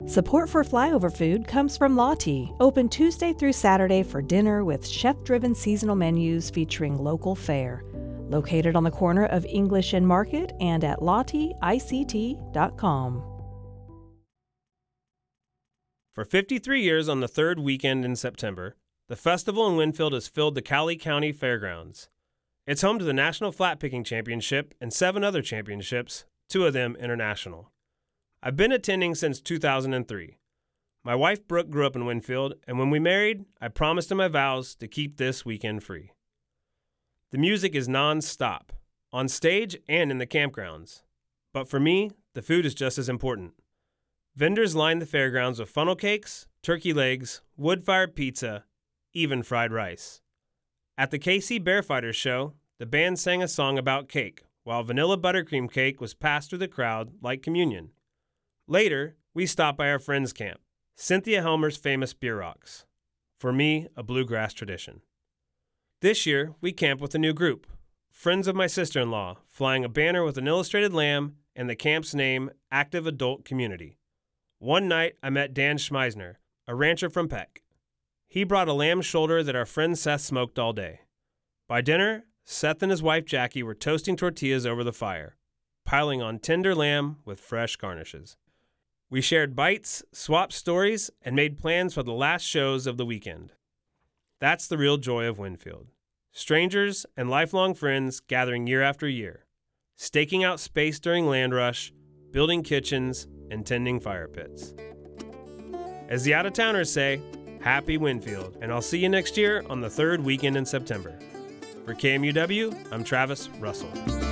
Support for Flyover Food comes from Lottie, open Tuesday through Saturday for dinner with chef-driven seasonal menus featuring local fare. Located on the corner of English and Market and at LottieICT.com. For 53 years on the third weekend in September, the festival in Winfield has filled the Cowley County Fairgrounds. It's home to the National Flat Picking Championship and 7 other championships, 2 of them international. I've been attending since 2003. My wife Brooke grew up in Winfield, and when we married, I promised in my vows to keep this weekend free. The music is non-stop, on stage and in the campgrounds. But for me, the food is just as important. Vendors line the fairgrounds with funnel cakes, turkey legs, wood-fired pizza, even fried rice. At the KC Bearfighters show, the band sang a song about cake, while vanilla buttercream cake was passed through the crowd like communion. Later, we stopped by our friend's camp, Cynthia Helmer's famous Beer Rocks. For me, a bluegrass tradition. This year, we camped with a new group, Friends of My Sister-in-Law, flying a banner with an illustrated lamb and the camp's name, Active Adult Community. One night, I met Dan Schmeisner, a rancher from Peck. He brought a lamb shoulder that our friend Seth smoked all day. By dinner, Seth and his wife Jackie were toasting tortillas over the fire, piling on tender lamb with fresh garnishes. We shared bites, swapped stories, and made plans for the last shows of the weekend. That's the real joy of Winfield. Strangers and lifelong friends gathering year after year, staking out space during land rush, building kitchens, and tending fire pits. As the out-of-towners say, happy Winfield, and I'll see you next year on the third weekend in September. For KMUW, I'm Travis Russell.